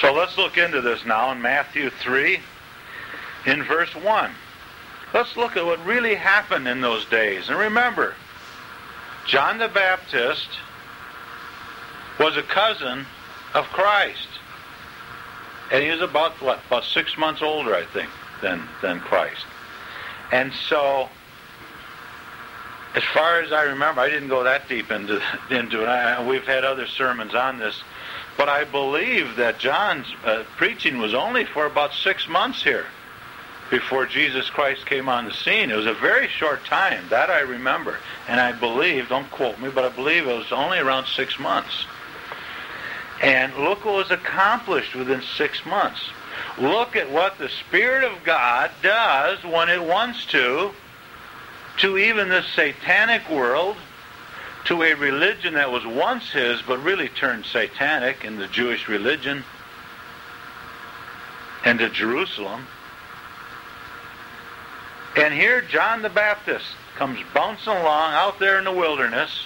So let's look into this now in Matthew 3, in verse 1. Let's look at what really happened in those days. And remember, John the Baptist was a cousin of Christ. And he was about 6 months older, I think, than Christ. And so, as far as I remember, I didn't go that deep into it. We've had other sermons on this. But I believe that John's preaching was only for about 6 months here before Jesus Christ came on the scene. It was a very short time. That I remember. And I believe, don't quote me, but I believe it was only around 6 months. And look what was accomplished within 6 months. Look at what the Spirit of God does when it wants to even this satanic world, to a religion that was once his but really turned satanic in the Jewish religion, and to Jerusalem. And here John the Baptist comes bouncing along out there in the wilderness.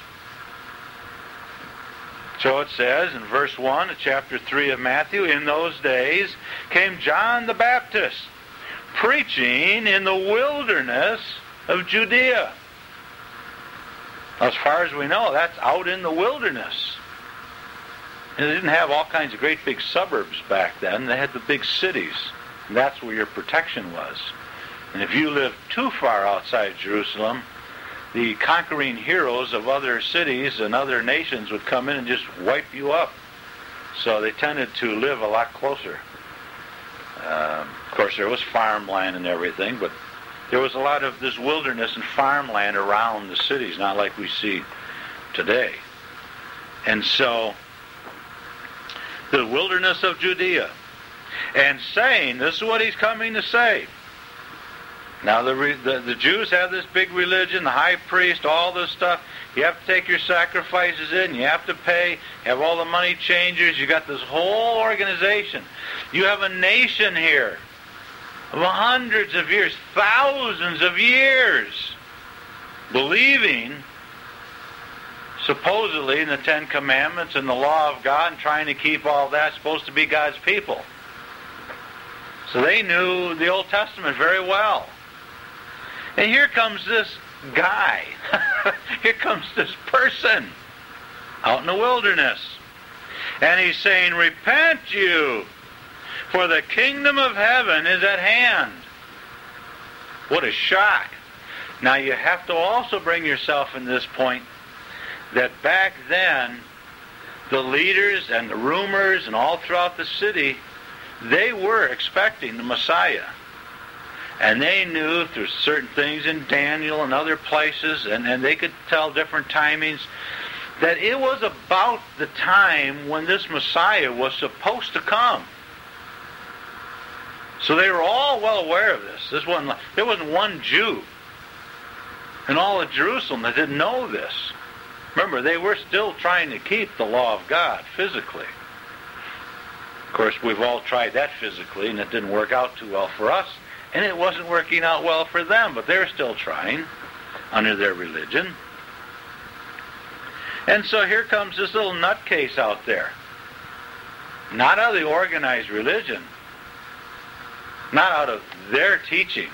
So it says in verse 1 of chapter 3 of Matthew, in those days came John the Baptist, preaching in the wilderness of Judea. As far as we know, that's out in the wilderness. And they didn't have all kinds of great big suburbs back then. They had the big cities. And that's where your protection was. And if you lived too far outside Jerusalem, the conquering heroes of other cities and other nations would come in and just wipe you up. So they tended to live a lot closer. Of course, there was farmland and everything, but there was a lot of this wilderness and farmland around the cities, not like we see today. And so, the wilderness of Judea. And saying, this is what he's coming to say. Now the Jews have this big religion, the high priest, all this stuff. You have to take your sacrifices in, you have to pay, you have all the money changers, you got this whole organization. You have a nation here of hundreds of years, thousands of years, believing supposedly in the Ten Commandments and the law of God and trying to keep all that, supposed to be God's people. So they knew the Old Testament very well. And here comes this guy. Here comes this person out in the wilderness. And he's saying, repent you, for the kingdom of heaven is at hand. What a shock. Now you have to also bring yourself in this point that back then, the leaders and the rumors and all throughout the city, they were expecting the Messiah. And they knew through certain things in Daniel and other places, and they could tell different timings, that it was about the time when this Messiah was supposed to come. So they were all well aware of this. There wasn't one Jew in all of Jerusalem that didn't know this. Remember, they were still trying to keep the law of God physically. Of course, we've all tried that physically, and it didn't work out too well for us. And it wasn't working out well for them, but they're still trying under their religion. And so here comes this little nutcase out there. Not out of the organized religion. Not out of their teaching.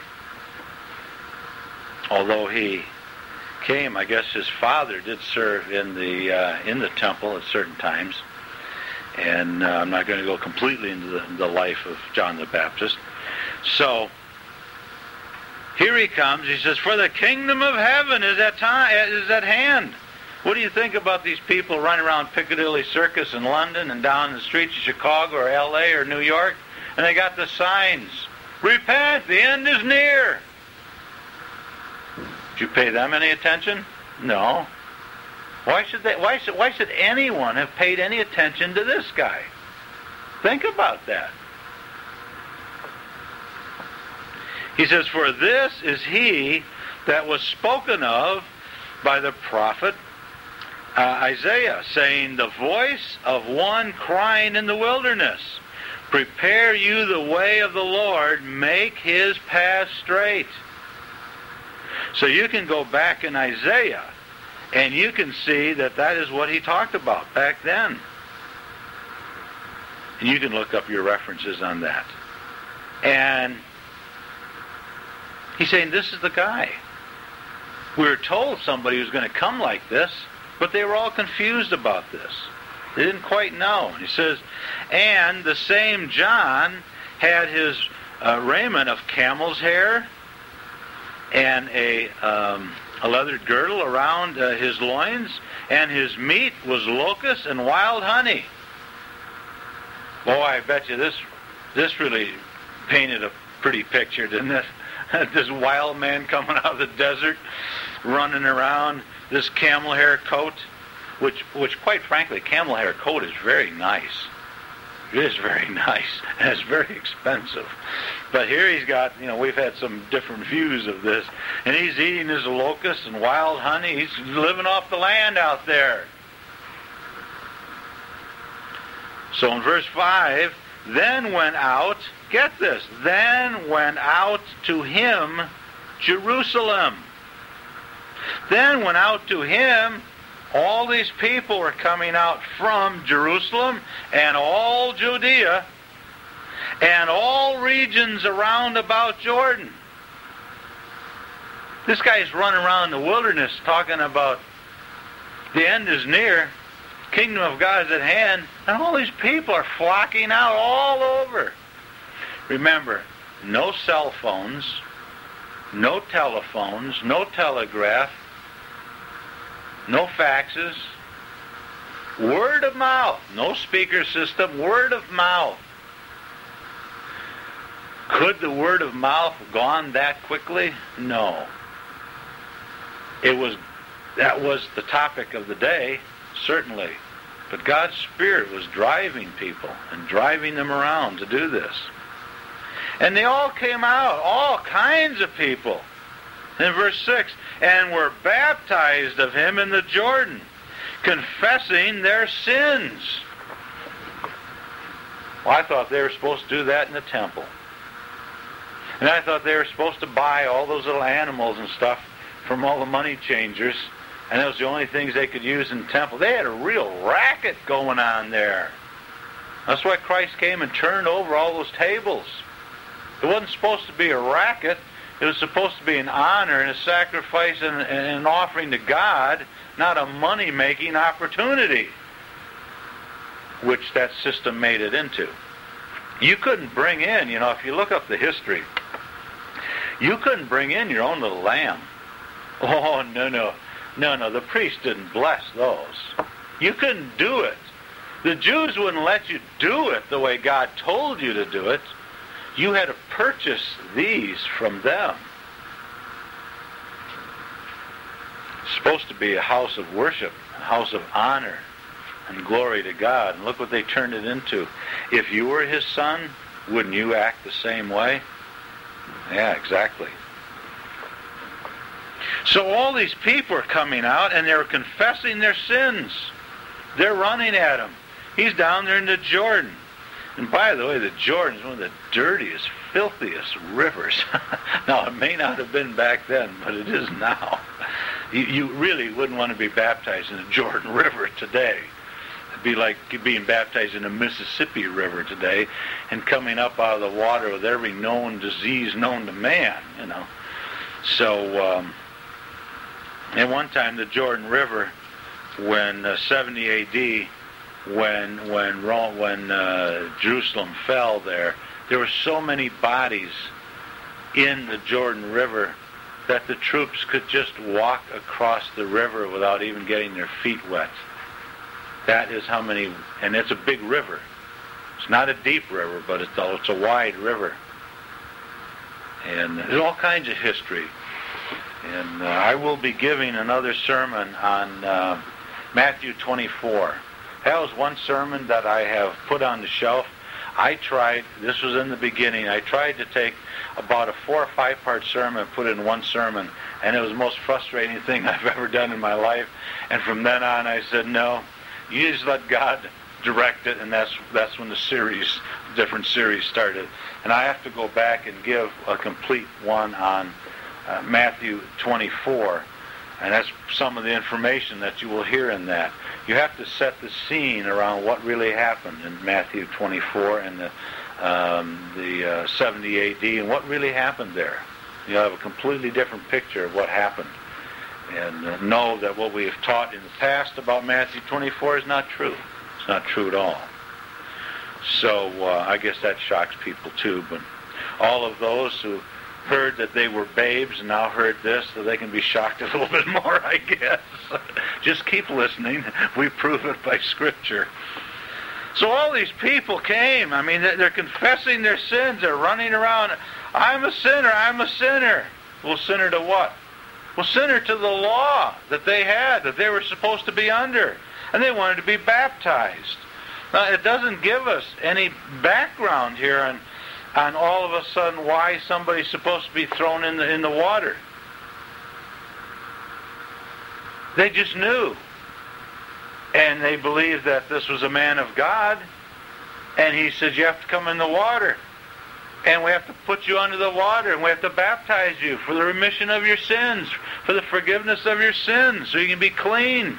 Although he came, I guess his father did serve in the temple at certain times. And I'm not going to go completely into the life of John the Baptist. So, here he comes. He says, for the kingdom of heaven is at hand. What do you think about these people running around Piccadilly Circus in London and down the streets of Chicago or L.A. or New York? And they got the signs, repent, the end is near. Did you pay them any attention? No. Why should anyone have paid any attention to this guy? Think about that. He says, for this is he that was spoken of by the prophet Isaiah, saying, the voice of one crying in the wilderness, prepare you the way of the Lord, make his path straight. So you can go back in Isaiah, and you can see that is what he talked about back then. And you can look up your references on that. And he's saying, this is the guy. We were told somebody was going to come like this, but they were all confused about this. They didn't quite know. He says, and the same John had his raiment of camel's hair and a leathered girdle around his loins, and his meat was locusts and wild honey. Boy, I bet you this really painted a pretty picture, didn't it? This wild man coming out of the desert, running around, this camel hair coat, which quite frankly, camel hair coat is very nice. It is very nice, and it's very expensive. But here he's got, we've had some different views of this, and he's eating his locusts and wild honey. He's living off the land out there. So in verse 5, then went out, get this, then went out to him Jerusalem. Then went out to him, all these people were coming out from Jerusalem and all Judea and all regions around about Jordan. This guy's running around the wilderness talking about the end is near, kingdom of God is at hand, and all these people are flocking out all over. Remember, no cell phones, no telephones, no telegraph, no faxes, word of mouth, no speaker system, word of mouth. Could the word of mouth have gone that quickly? No. That was the topic of the day, certainly. But God's Spirit was driving people and driving them around to do this. And they all came out, all kinds of people. In verse 6, and were baptized of him in the Jordan, confessing their sins. Well, I thought they were supposed to do that in the temple. And I thought they were supposed to buy all those little animals and stuff from all the money changers, and that was the only things they could use in the temple. They had a real racket going on there. That's why Christ came and turned over all those tables. It wasn't supposed to be a racket. It was supposed to be an honor and a sacrifice and an offering to God, not a money-making opportunity, which that system made it into. You couldn't bring in, if you look up the history, you couldn't bring in your own little lamb. Oh, no, the priest didn't bless those. You couldn't do it. The Jews wouldn't let you do it the way God told you to do it. You had to purchase these from them. It's supposed to be a house of worship, a house of honor and glory to God. And look what they turned it into. If you were his son, wouldn't you act the same way? Yeah, exactly. So all these people are coming out and they're confessing their sins. They're running at him. He's down there in the Jordan. And by the way, the Jordan is one of the dirtiest, filthiest rivers. Now, it may not have been back then, but it is now. You really wouldn't want to be baptized in the Jordan River today. It'd be like being baptized in the Mississippi River today and coming up out of the water with every known disease known to man, So, at one time, the Jordan River, when 70 A.D., when Jerusalem fell there were so many bodies in the Jordan River that the troops could just walk across the river without even getting their feet wet. That is how many, and it's a big river. It's not a deep river, but it's a wide river. And there's all kinds of history. And I will be giving another sermon on Matthew 24. That was one sermon that I have put on the shelf. This was in the beginning, I tried to take about a 4 or 5 part sermon and put it in one sermon, and it was the most frustrating thing I've ever done in my life. And from then on I said, no, you just let God direct it, and that's when the different series started. And I have to go back and give a complete one on Matthew 24, and that's some of the information that you will hear in that. You have to set the scene around what really happened in Matthew 24 and the 70 AD and what really happened there. You'll have a completely different picture of what happened. And know that what we have taught in the past about Matthew 24 is not true. It's not true at all. So I guess that shocks people too. But all of those who heard that they were babes and now heard this, so they can be shocked a little bit more, I guess. Just keep listening. We prove it by Scripture. So all these people came. I mean, they're confessing their sins. They're running around. I'm a sinner. I'm a sinner. Well, sinner to what? Well, sinner to the law that they had, that they were supposed to be under. And they wanted to be baptized. Now, it doesn't give us any background here on all of a sudden why somebody's supposed to be thrown in the water. They just knew. And they believed that this was a man of God. And he said, you have to come in the water. And we have to put you under the water. And we have to baptize you for the remission of your sins. For the forgiveness of your sins. So you can be clean.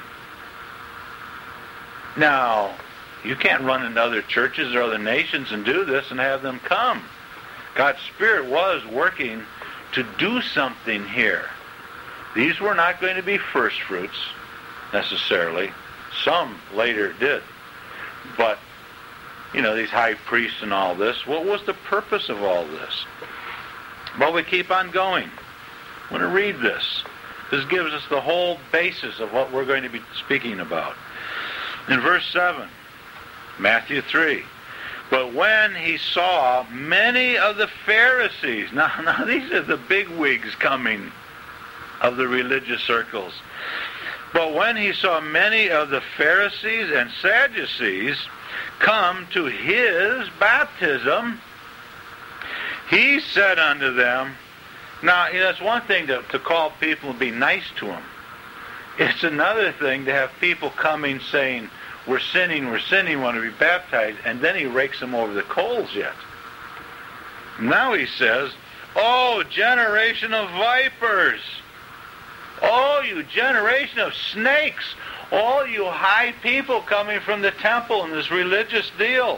Now, you can't run into other churches or other nations and do this and have them come. God's Spirit was working to do something here. These were not going to be first fruits, necessarily. Some later did. But, these high priests and all this, what was the purpose of all this? Well, we keep on going. I want to read this. This gives us the whole basis of what we're going to be speaking about. In verse 7, Matthew 3, but when he saw many of the Pharisees, now these are the big wigs coming of the religious circles, but when he saw many of the Pharisees and Sadducees come to his baptism, he said unto them, now it's one thing to call people and be nice to them. It's another thing to have people coming saying, we're sinning, want to be baptized, and then he rakes them over the coals yet. Now he says, oh, generation of vipers, oh, you generation of snakes, all you high people coming from the temple in this religious deal,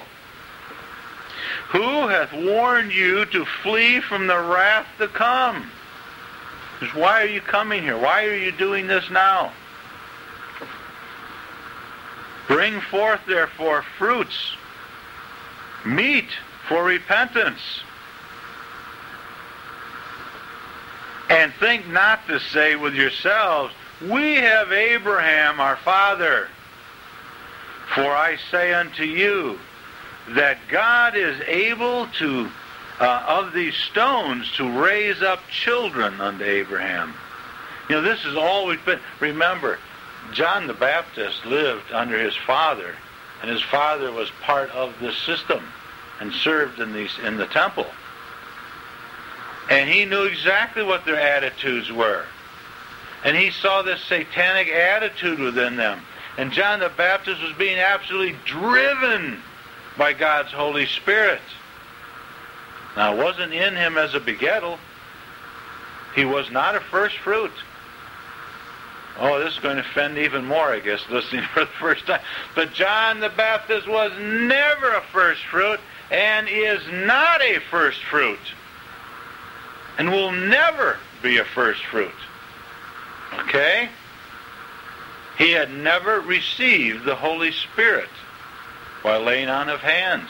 who hath warned you to flee from the wrath to come? Just why are you coming here? Why are you doing this now? Bring forth, therefore, fruits, meet for repentance. And think not to say with yourselves, we have Abraham our father. For I say unto you, that God is able to, of these stones, to raise up children unto Abraham. This has always been, remember, John the Baptist lived under his father, and his father was part of this system and served in the temple. And he knew exactly what their attitudes were. And he saw this satanic attitude within them. And John the Baptist was being absolutely driven by God's Holy Spirit. Now, it wasn't in him as a begettal. He was not a first fruit. Oh, this is going to offend even more, I guess, listening for the first time. But John the Baptist was never a first fruit and is not a first fruit and will never be a first fruit. Okay? He had never received the Holy Spirit by laying on of hands.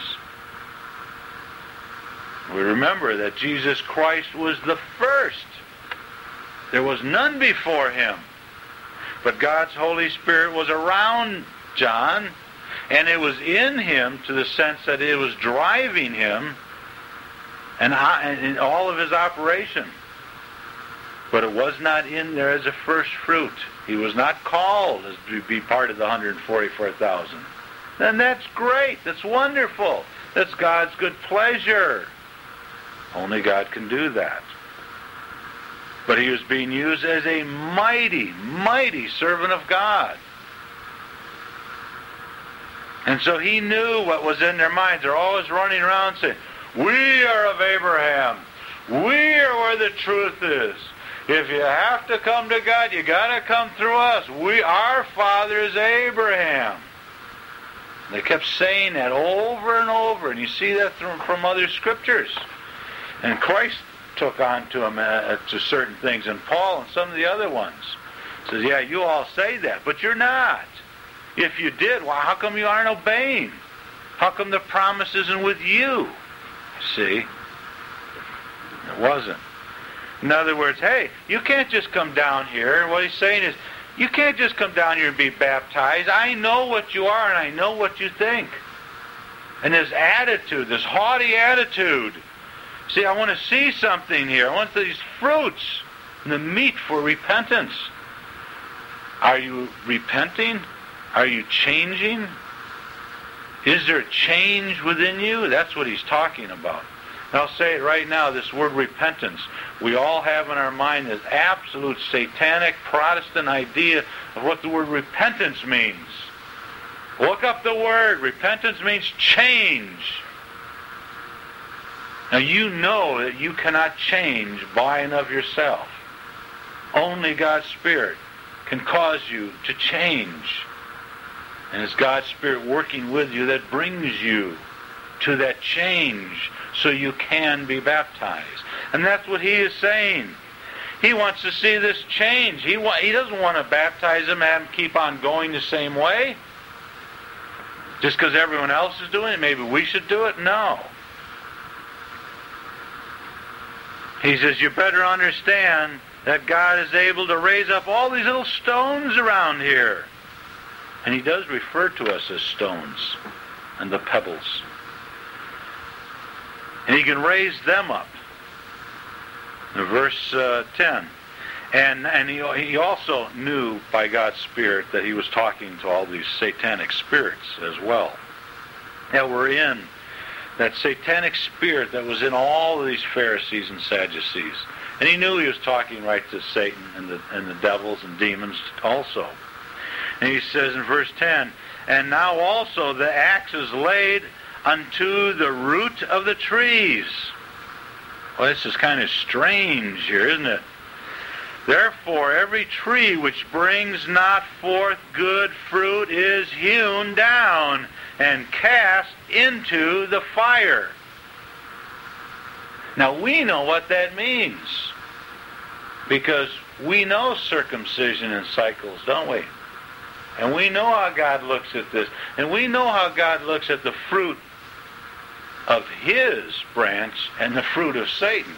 We remember that Jesus Christ was the first. There was none before him. But God's Holy Spirit was around John, and it was in him to the sense that it was driving him and in all of his operation. But it was not in there as a first fruit. He was not called as to be part of the 144,000. Then that's great. That's wonderful. That's God's good pleasure. Only God can do that. But he was being used as a mighty, mighty servant of God. And so he knew what was in their minds. They're always running around saying, we are of Abraham. We are where the truth is. If you have to come to God, you got to come through us. Our father is Abraham. They kept saying that over and over, and you see that from other scriptures. And Christ took on to him to certain things, and Paul and some of the other ones. Says, yeah, you all say that, but you're not. If you did, well, how come you aren't obeying? How come the promise isn't with you? See? It wasn't. In other words, hey, you can't just come down here. And what he's saying is, you can't just come down here and be baptized. I know what you are and I know what you think. And this attitude, this haughty attitude. See, I want to see something here. I want these fruits and the meat for repentance. Are you repenting? Are you changing? Is there a change within you? That's what he's talking about. And I'll say it right now, this word repentance. We all have in our mind this absolute satanic Protestant idea of what the word repentance means. Look up the word. Repentance means change. Now you know that you cannot change by and of yourself. Only God's Spirit can cause you to change. And it's God's Spirit working with you that brings you to that change so you can be baptized. And that's what he is saying. He wants to see this change. He doesn't want to baptize him and have him keep on going the same way. Just because everyone else is doing it, maybe we should do it? No. He says, you better understand that God is able to raise up all these little stones around here. And he does refer to us as stones and the pebbles. And he can raise them up. In verse 10. And he also knew by God's Spirit that he was talking to all these satanic spirits as well. That were in that satanic spirit that was in all of these Pharisees and Sadducees. And he knew he was talking right to Satan and the devils and demons also. And he says in verse 10, and now also the axe is laid unto the root of the trees. Well, this is kind of strange here, isn't it? Therefore, every tree which brings not forth good fruit is hewn down and cast into the fire. Now, we know what that means, because we know circumcision and cycles, don't we? And we know how God looks at this. And we know how God looks at the fruit of his branch and the fruit of Satan's.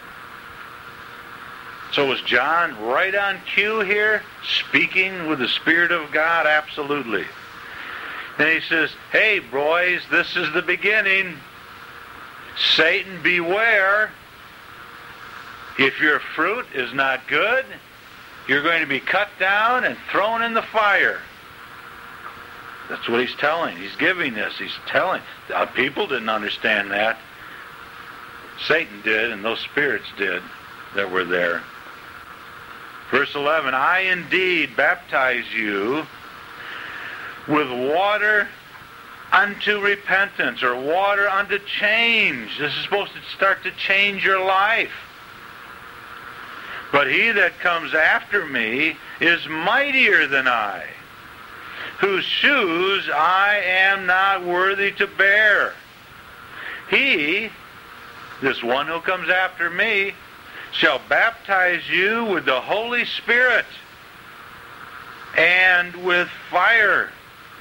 So was John right on cue here, speaking with the Spirit of God? Absolutely. And he says, hey, boys, this is the beginning. Satan, beware. If your fruit is not good, you're going to be cut down and thrown in the fire. That's what he's telling. He's giving this. He's telling. People didn't understand that. Satan did, and those spirits did that were there. Verse 11, I indeed baptize you with water unto repentance, or water unto change. This is supposed to start to change your life. But he that comes after me is mightier than I, whose shoes I am not worthy to bear. He, this one who comes after me, shall baptize you with the Holy Spirit and with fire.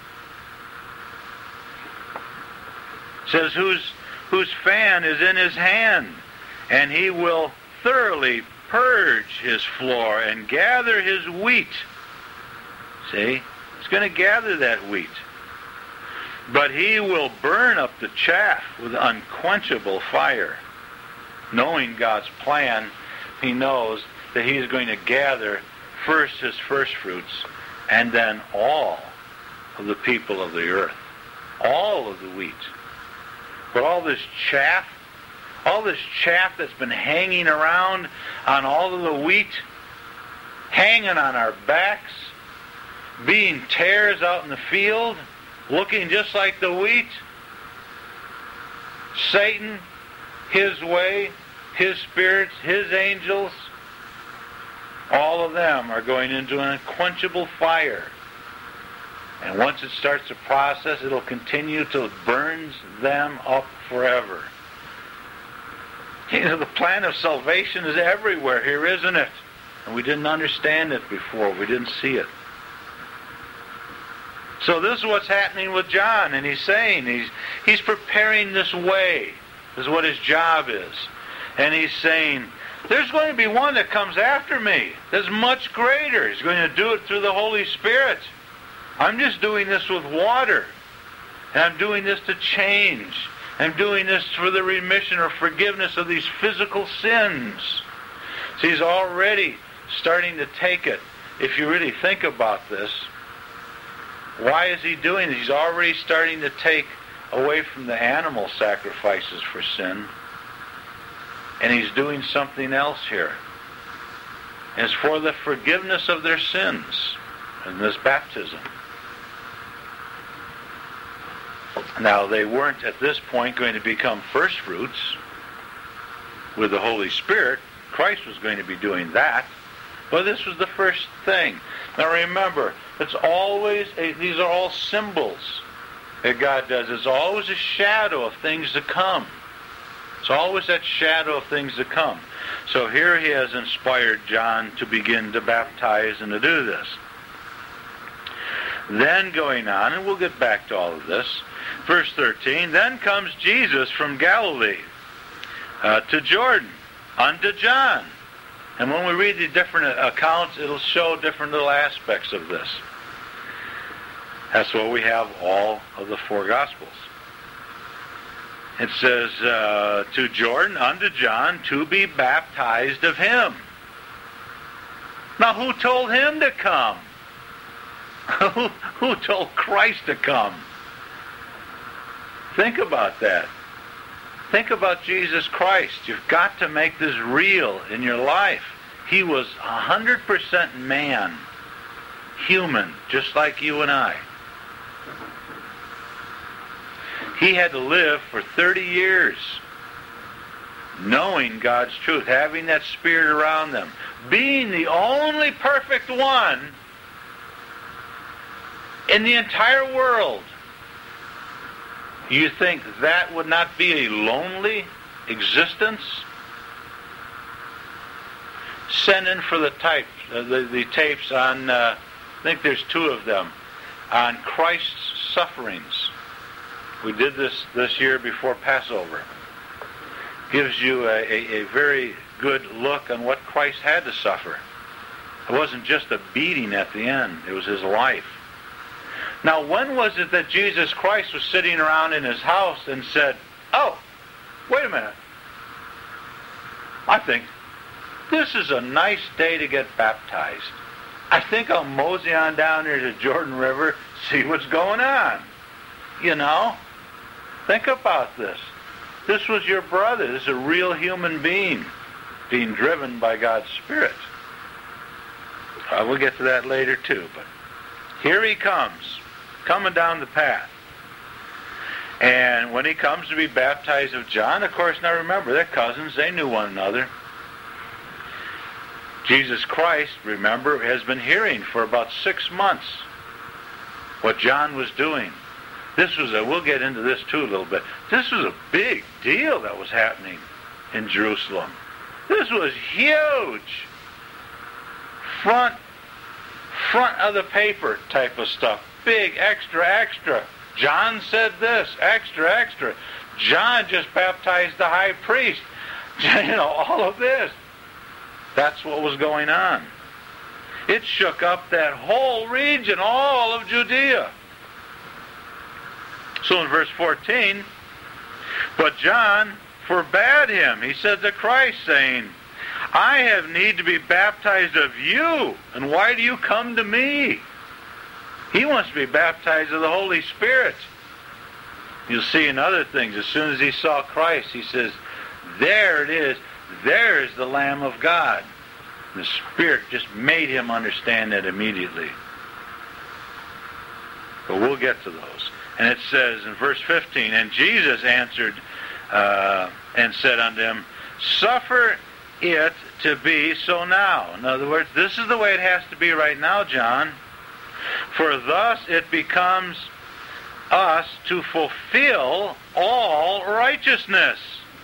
It says, whose fan is in his hand, and he will thoroughly purge his floor and gather his wheat. See? He's going to gather that wheat. But he will burn up the chaff with unquenchable fire. Knowing God's plan, he knows that he is going to gather first his first fruits and then all of the people of the earth. All of the wheat. But all this chaff that's been hanging around on all of the wheat, hanging on our backs, being tares out in the field, looking just like the wheat. Satan, his way, his spirits, his angels, All of them are going into an unquenchable fire. And once it starts the process, it'll continue till it burns them up forever. You know, the plan of salvation is everywhere here, isn't it? And we didn't understand it before. We didn't see it. So this is what's happening with John, and he's saying he's preparing this way. This is what his job is. And he's saying, there's going to be one that comes after me that's much greater. He's going to do it through the Holy Spirit. I'm just doing this with water. And I'm doing this to change. I'm doing this for the remission or forgiveness of these physical sins. So he's already starting to take it. If you really think about this, why is he doing this? He's already starting to take away from the animal sacrifices for sin. And he's doing something else here. And it's for the forgiveness of their sins in this baptism. Now, they weren't at this point going to become first fruits with the Holy Spirit. Christ was going to be doing that. But this was the first thing. Now remember, these are all symbols that God does. It's always a shadow of things to come. It's always that shadow of things to come. So here he has inspired John to begin to baptize and to do this. Then going on, and we'll get back to all of this, verse 13, then comes Jesus from Galilee to Jordan unto John. And when we read the different accounts, it'll show different little aspects of this. That's why we have all of the four Gospels. It says, to Jordan, unto John, to be baptized of him. Now, who told him to come? Who told Christ to come? Think about that. Think about Jesus Christ. You've got to make this real in your life. He was 100% man, human, just like you and I. He had to live for 30 years knowing God's truth, having that Spirit around them, being the only perfect one in the entire world. You think that would not be a lonely existence? Send in for the tapes on, I think there's 2 of them, on Christ's sufferings. We did this year before Passover. Gives you a very good look on what Christ had to suffer. It wasn't just a beating at the end. It was his life. Now, when was it that Jesus Christ was sitting around in his house and said, oh, wait a minute. I think this is a nice day to get baptized. I think I'll mosey on down here to Jordan River, see what's going on. You know? Think about this. This was your brother. This is a real human being being driven by God's Spirit. We'll get to that later too, but here he comes, coming down the path. And when he comes to be baptized of John, of course, now remember, they're cousins. They knew one another. Jesus Christ, remember, has been hearing for about 6 months what John was doing. We'll get into this too a little bit. This was a big deal that was happening in Jerusalem. This was huge. Front of the paper type of stuff. Big, extra. John said this, extra. John just baptized the high priest. You know, all of this. That's what was going on. It shook up that whole region, all of Judea. So in verse 14, but John forbade him. He said to Christ, saying, I have need to be baptized of you, and why do you come to me? He wants to be baptized of the Holy Spirit. You'll see in other things, as soon as he saw Christ, he says, there it is. There is the Lamb of God. The Spirit just made him understand that immediately. But we'll get to those. And it says in verse 15, and Jesus answered and said unto him, Suffer it to be so now. In other words, this is the way it has to be right now, John. For thus it becomes us to fulfill all righteousness.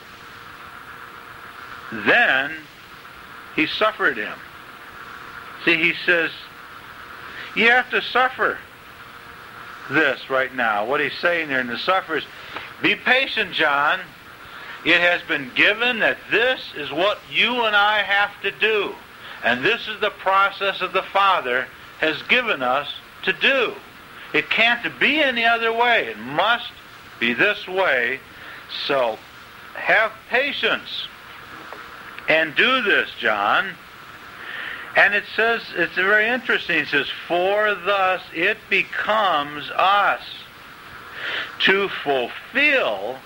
Then he suffered him. See, he says, you have to suffer this right now. What he's saying there in the suffers, be patient, John. It has been given that this is what you and I have to do. And this is the process that the Father has given us to do. It can't be any other way. It must be this way. So have patience and do this, John. And it says, it's very interesting, it says, for thus it becomes us to fulfill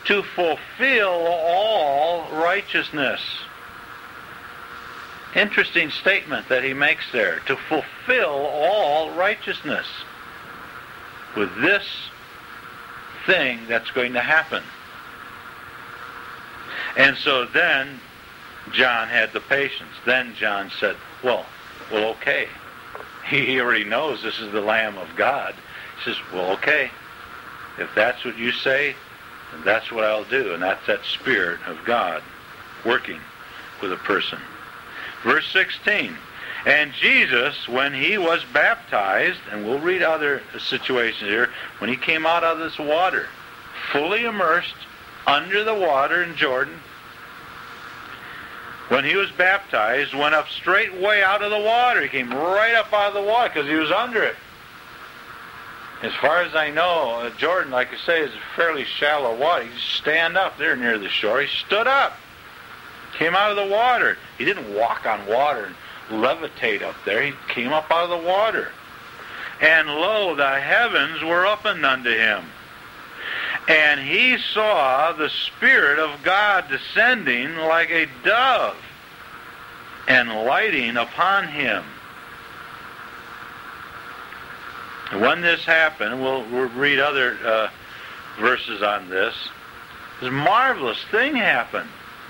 all righteousness. Interesting statement that he makes there. To fulfill all righteousness. With this thing that's going to happen. And so then John had the patience. Then John said, well, okay. He already knows this is the Lamb of God. He says, well, okay. If that's what you say, then that's what I'll do. And that's that Spirit of God working with a person. Verse 16. And Jesus, when he was baptized, and we'll read other situations here, when he came out of this water, fully immersed under the water in Jordan, when he was baptized, went up straightway out of the water. He came right up out of the water because he was under it. As far as I know, Jordan, like I say, is fairly shallow water. You stand up there near the shore. He stood up, came out of the water. He didn't walk on water and levitate up there. He came up out of the water. And lo, the heavens were opened unto him. And he saw the Spirit of God descending like a dove and lighting upon him. When this happened, we'll read other verses on this. This marvelous thing happened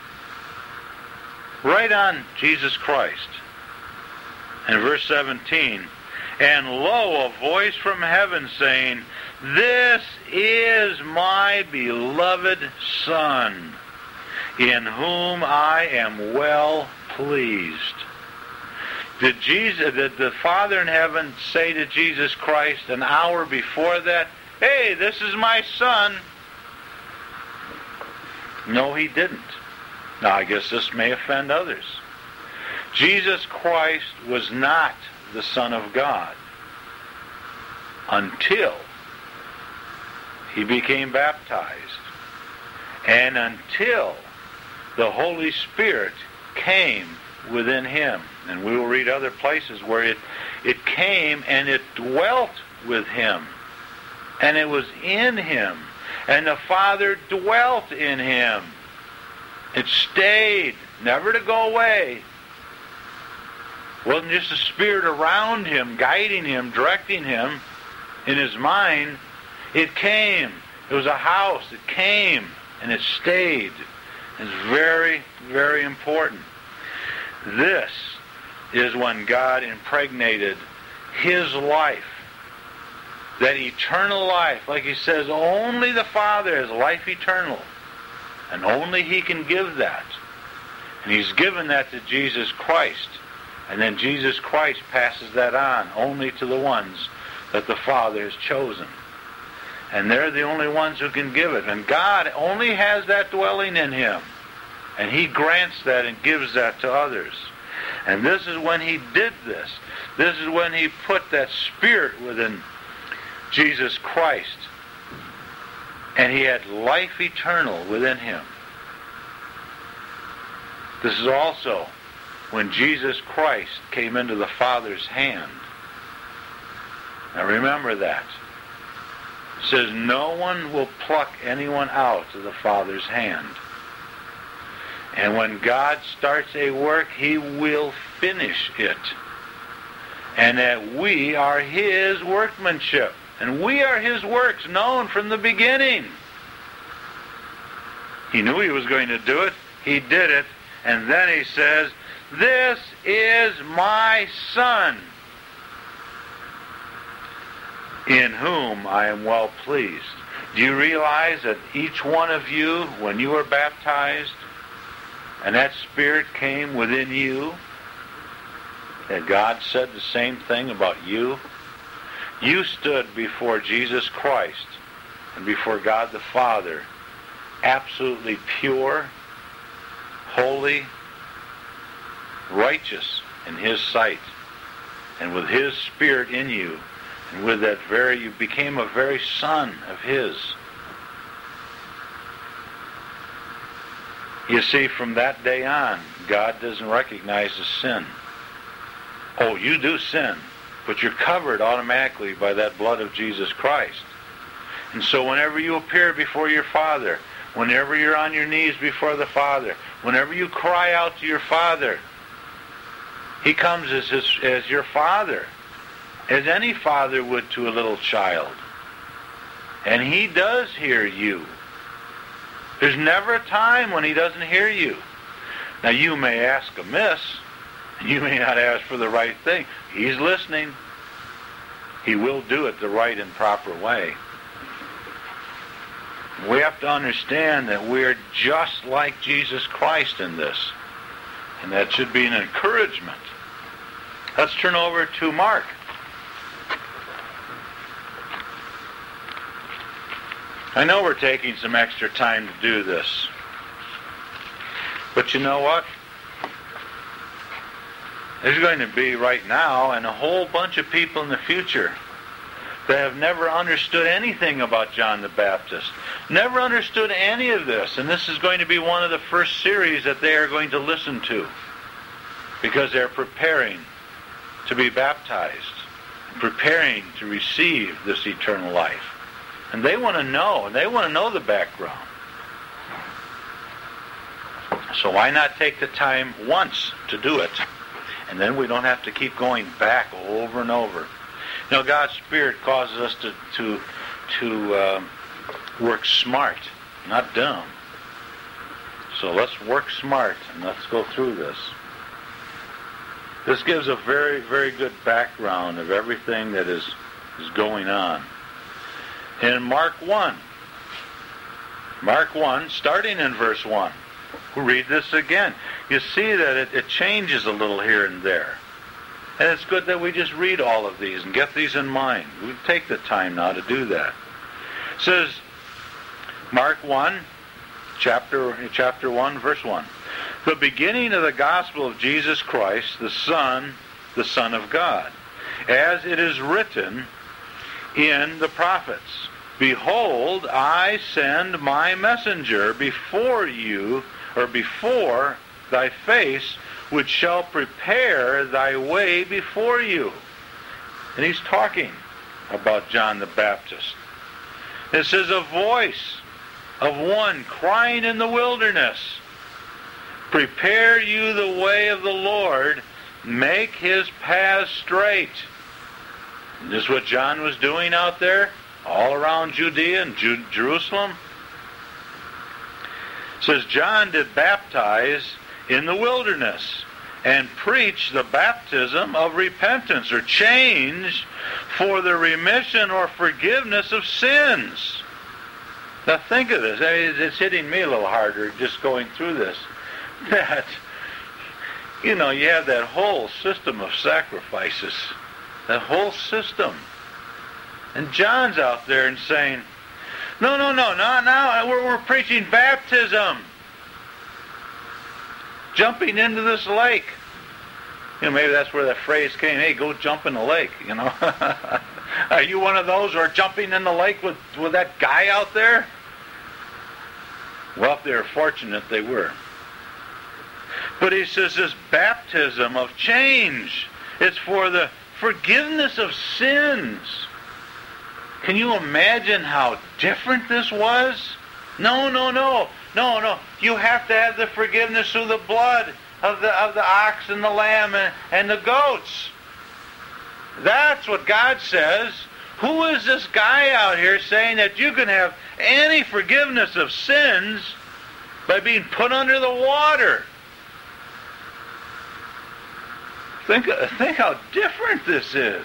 right on Jesus Christ. In verse 17, and lo, a voice from heaven saying, this is my beloved Son, in whom I am well pleased. Did the Father in heaven say to Jesus Christ an hour before that, hey, this is my Son? No, he didn't. Now, I guess this may offend others. Jesus Christ was not the Son of God until he became baptized and until the Holy Spirit came within him. And we will read other places where it came and it dwelt with him. And it was in him. And the Father dwelt in him. It stayed, never to go away. It wasn't just a spirit around him, guiding him, directing him in his mind. It came. It was a house. It came and it stayed. It's very, very important. This is when God impregnated his life. That eternal life, like he says, only the Father has life eternal. And only he can give that. And he's given that to Jesus Christ. And then Jesus Christ passes that on only to the ones that the Father has chosen. And they're the only ones who can give it. And God only has that dwelling in him. And he grants that and gives that to others. And this is when he did this. This is when he put that Spirit within Jesus Christ. And he had life eternal within him. This is also when Jesus Christ came into the Father's hand. Now remember that. It says no one will pluck anyone out of the Father's hand. And when God starts a work, he will finish it. And that we are his workmanship. And we are his works, known from the beginning. He knew he was going to do it. He did it. And then he says, "This is my Son, in whom I am well pleased." Do you realize that each one of you, when you were baptized, and that Spirit came within you, that God said the same thing about you? You stood before Jesus Christ and before God the Father, absolutely pure, holy, righteous in His sight, and with His Spirit in you, and with that you became a very son of His. You see, from that day on, God doesn't recognize the sin. Oh, you do sin, but you're covered automatically by that blood of Jesus Christ. And so whenever you appear before your Father, whenever you're on your knees before the Father, whenever you cry out to your Father, He comes as your Father, as any father would to a little child. And He does hear you. There's never a time when He doesn't hear you. Now, you may ask amiss, and you may not ask for the right thing. He's listening. He will do it the right and proper way. We have to understand that we're just like Jesus Christ in this. And that should be an encouragement. Let's turn over to Mark. I know we're taking some extra time to do this. But you know what? There's going to be right now and a whole bunch of people in the future that have never understood anything about John the Baptist. Never understood any of this. And this is going to be one of the first series that they are going to listen to. Because they're preparing to be baptized. Preparing to receive this eternal life. And they want to know. And they want to know the background. So why not take the time once to do it? And then we don't have to keep going back over and over. You know, God's Spirit causes us to work smart, not dumb. So let's work smart and let's go through this. This gives a very, very good background of everything that is going on. In Mark 1, starting in verse 1, we'll read this again. You see that it changes a little here and there. And it's good that we just read all of these and get these in mind. We take the time now to do that. It says, Mark 1, chapter 1, verse 1. The beginning of the gospel of Jesus Christ, the Son of God. As it is written in the prophets, Behold, I send my messenger before you, or before thy face, which shall prepare thy way before you. And he's talking about John the Baptist. It says, a voice of one crying in the wilderness, Prepare you the way of the Lord, make His paths straight. And this is what John was doing out there, all around Judea and Jerusalem. It says, John did baptize in the wilderness and preach the baptism of repentance or change for the remission or forgiveness of sins. Now think of this. It's hitting me a little harder just going through this. That, you have that whole system of sacrifices. That whole system. And John's out there and saying, No, we're preaching baptism. Jumping into this lake. Maybe that's where that phrase came, hey, go jump in the lake, Are you one of those who are jumping in the lake with that guy out there? Well, if they were fortunate, they were. But he says this baptism of change, it's for the forgiveness of sins. Can you imagine how different this was? No. You have to have the forgiveness through the blood of the ox and the lamb and the goats. That's what God says. Who is this guy out here saying that you can have any forgiveness of sins by being put under the water? Think how different this is.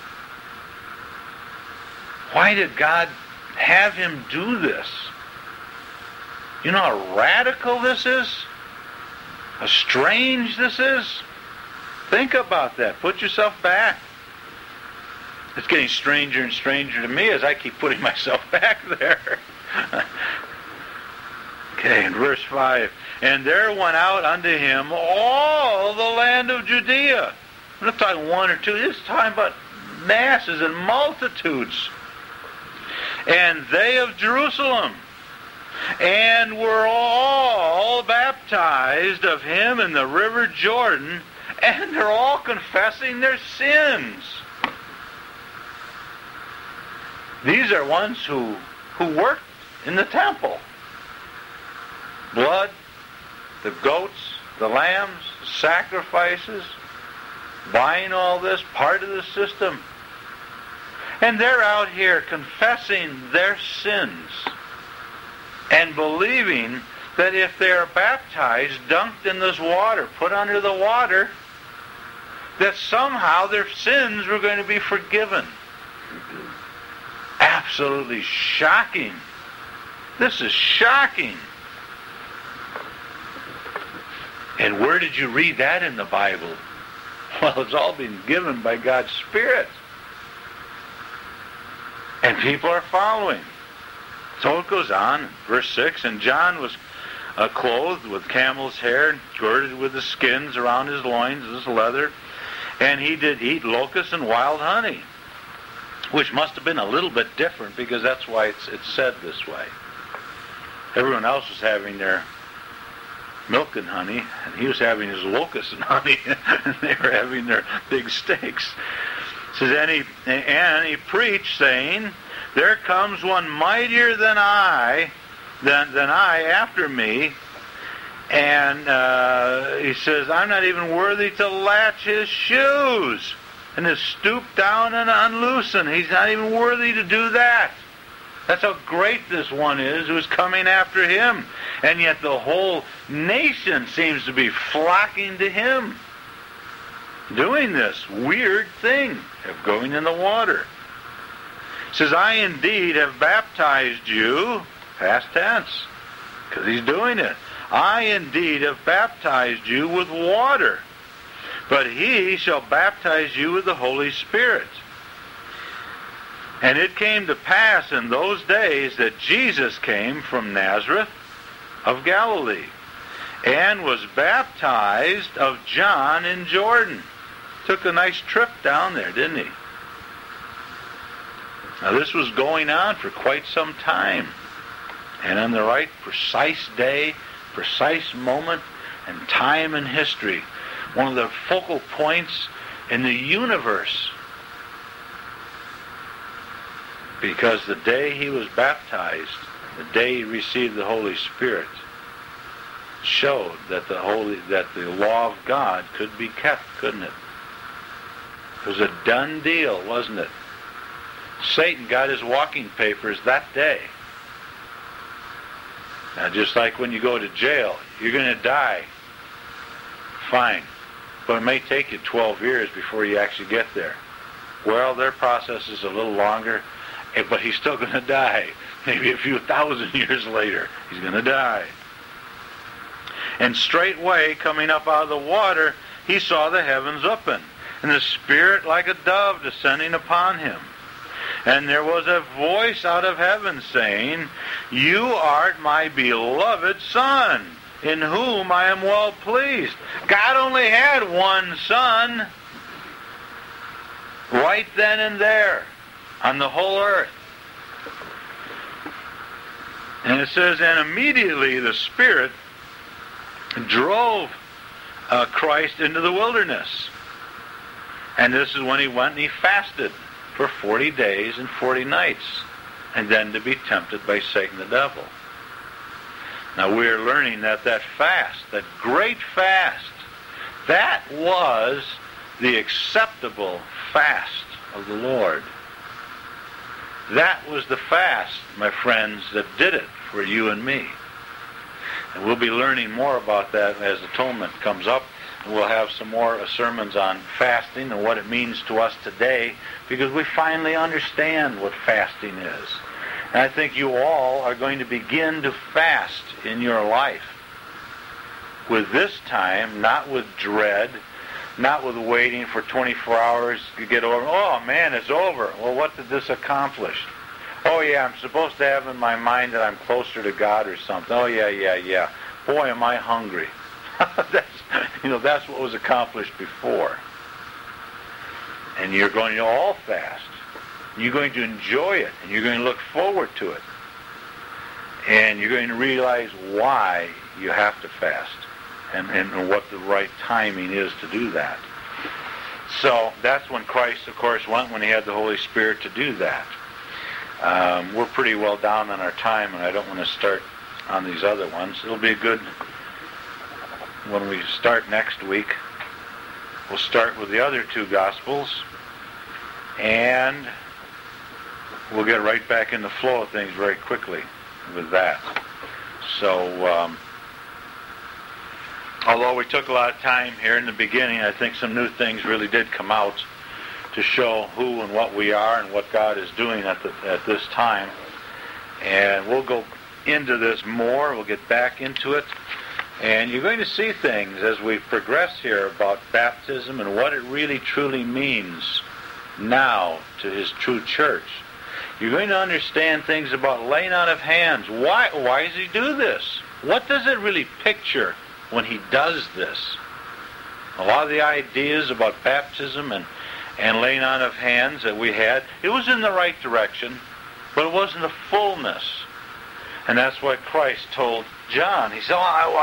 Why did God have him do this? You know how radical this is? How strange this is? Think about that. Put yourself back. It's getting stranger and stranger to me as I keep putting myself back there. Okay, in verse 5. And there went out unto him all the land of Judea. I'm not talking one or two. This is talking about masses and multitudes. And they of Jerusalem. And were all baptized of him in the river Jordan. And they're all confessing their sins. These are ones who worked in the temple. Blood, the goats, the lambs, sacrifices, buying all this, part of the system. And they're out here confessing their sins and believing that if they're baptized, dunked in this water, put under the water, that somehow their sins were going to be forgiven. Absolutely shocking. This is shocking. And where did you read that in the Bible? Well, it's all been given by God's Spirit. And people are following. So it goes on, verse 6, and John was clothed with camel's hair, girded with the skins around his loins, his leather, and he did eat locusts and wild honey, which must have been a little bit different because that's why it's said this way. Everyone else was having their milk and honey, and he was having his locusts and honey, and they were having their big steaks. It says, and he preached, saying, there comes one mightier than I after me, and he says, I'm not even worthy to latch his shoes, and to stoop down and unloosen. He's not even worthy to do that. That's how great this one is who's coming after him. And yet the whole nation seems to be flocking to him, doing this weird thing of going in the water. It says, I indeed have baptized you, past tense, because he's doing it. I indeed have baptized you with water, but he shall baptize you with the Holy Spirit. And it came to pass in those days that Jesus came from Nazareth of Galilee, and was baptized of John in Jordan. Took a nice trip down there, didn't he? Now this was going on for quite some time. And on the right precise day, precise moment, and time in history, one of the focal points in the universe. Because the day he was baptized, the day he received the Holy Spirit, showed that the law of God could be kept, couldn't it? It was a done deal, wasn't it? Satan got his walking papers that day. Now, just like when you go to jail, you're going to die. Fine. But it may take you 12 years before you actually get there. Well, their process is a little longer, but he's still going to die. Maybe a few thousand years later, he's going to die. And straightway, coming up out of the water, he saw the heavens open, and the Spirit like a dove descending upon him. And there was a voice out of heaven saying, You art my beloved Son, in whom I am well pleased. God only had one Son, right then and there, on the whole earth. And it says, and immediately the Spirit drove Christ into the wilderness. And this is when he went and he fasted for 40 days and 40 nights, and then to be tempted by Satan the devil. Now we are learning that fast, that great fast, that was the acceptable fast of the Lord. That was the fast, my friends, that did it for you and me. And we'll be learning more about that as atonement comes up. we'll have some more sermons on fasting and what it means to us today, because we finally understand what fasting is. And I think you all are going to begin to fast in your life with this time, not with dread, not with waiting for 24 hours to get over. Oh man, it's over. Well, what did this accomplish? Oh yeah, I'm supposed to have in my mind that I'm closer to God or something. Oh yeah. Boy, am I hungry. That's what was accomplished before. And you're going to all fast. You're going to enjoy it, and you're going to look forward to it. And you're going to realize why you have to fast and what the right timing is to do that. So that's when Christ, of course, went, when he had the Holy Spirit to do that. We're pretty well down on our time, and I don't want to start on these other ones. It'll be good when we start next week. We'll start with the other two Gospels, and we'll get right back in the flow of things very quickly with that. So, although we took a lot of time here in the beginning, I think some new things really did come out to show who and what we are and what God is doing at this time. And we'll go into this more. We'll get back into it. And you're going to see things as we progress here about baptism and what it really truly means now to his true church. You're going to understand things about laying on of hands. Why does he do this? What does it really picture when he does this? A lot of the ideas about baptism and laying on of hands that we had, it was in the right direction, but it wasn't the fullness. And that's why Christ told John, he said,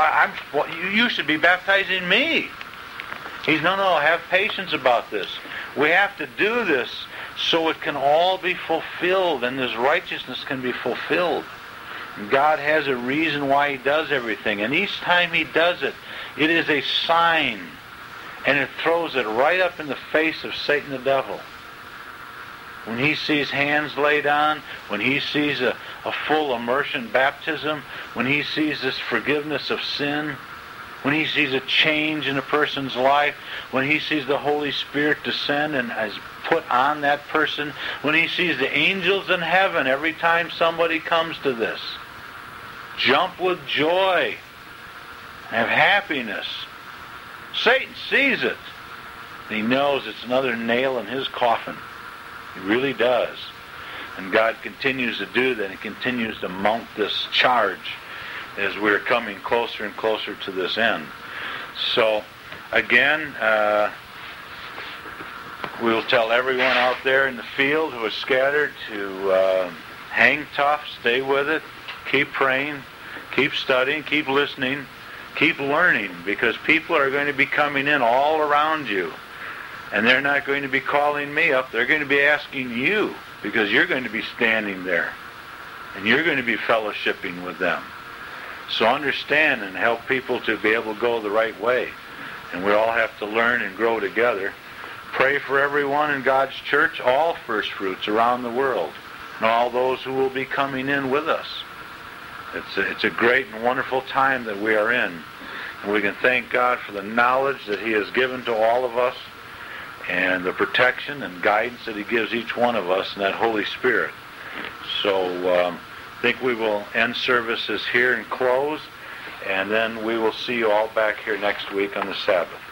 you should be baptizing me. He said, no, have patience about this. We have to do this so it can all be fulfilled, and this righteousness can be fulfilled. And God has a reason why he does everything. And each time he does it, it is a sign. And it throws it right up in the face of Satan the devil. When he sees hands laid on, when he sees a full immersion baptism, when he sees this forgiveness of sin, when he sees a change in a person's life, when he sees the Holy Spirit descend and is put on that person, when he sees the angels in heaven every time somebody comes to this, jump with joy, have happiness. Satan sees it. He knows it's another nail in his coffin. He really does. And God continues to do that. He continues to mount this charge as we're coming closer and closer to this end. So, again, we'll tell everyone out there in the field who is scattered to hang tough, stay with it, keep praying, keep studying, keep listening, keep learning, because people are going to be coming in all around you. And they're not going to be calling me up. They're going to be asking you, because you're going to be standing there. And you're going to be fellowshipping with them. So understand and help people to be able to go the right way. And we all have to learn and grow together. Pray for everyone in God's church, all first fruits around the world, and all those who will be coming in with us. It's a great and wonderful time that we are in. And we can thank God for the knowledge that he has given to all of us, and the protection and guidance that he gives each one of us in that Holy Spirit. So I think we will end services here and close, and then we will see you all back here next week on the Sabbath.